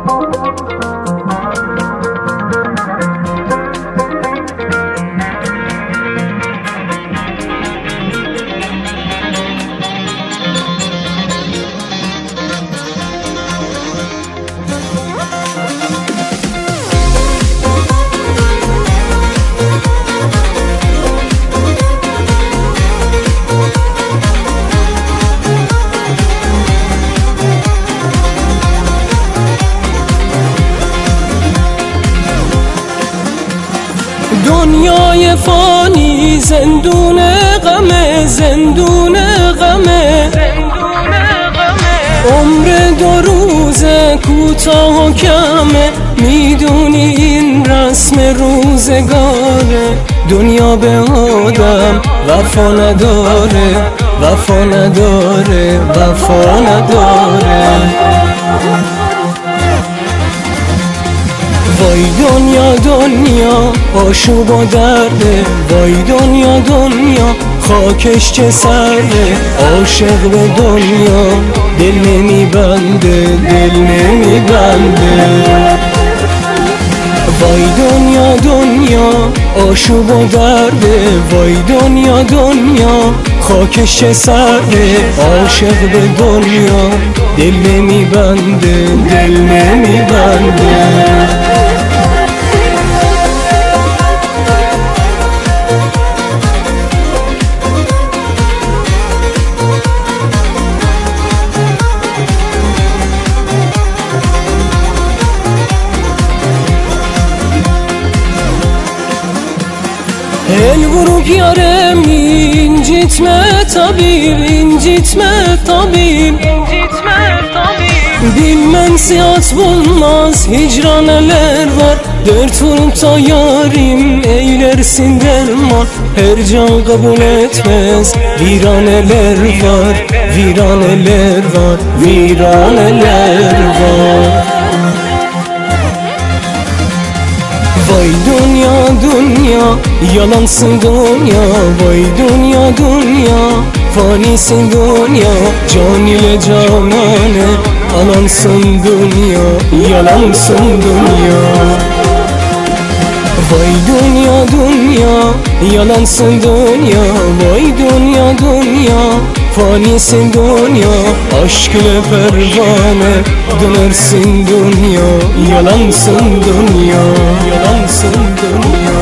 دنیای فانی زندون غمه، زندون غمه، عمر 2 روز کوتاه و کمه، میدونی این رسم روزگاره. دنیا به آدم وفا نداره، وفا نداره، وفا نداره. وای دنیا دنیا آشوب و درده، وای دنیا دنیا خاکش چه سرده. عاشق به دنیا دل نمیبنده، دل نمیبنده. وای دنیا دنیا آشوب و درده، وای دنیا دنیا خاکش چه سرده. عاشق به دنیا دل نمیبنده، دل نمیبنده. El yarem incitme tabip, incitme tabip, incitme tabip. Bilmem siyat bulmaz hicran neler var. Dert vurup da yarim eylersin derman. Her can kabul etmez viraneler var, viraneler var, viraneler var. Vay dünya dünya yalansın dünya, vay dünya dünya fanisin dünya. Can ile canane alansın dünya, yalansın dünya. Vay dünya dünya yalansın dünya, vay dünya dünya fanisin dünya. Aşk ile pervane dönersin dünya, yalansın dünya, yalansın dünya.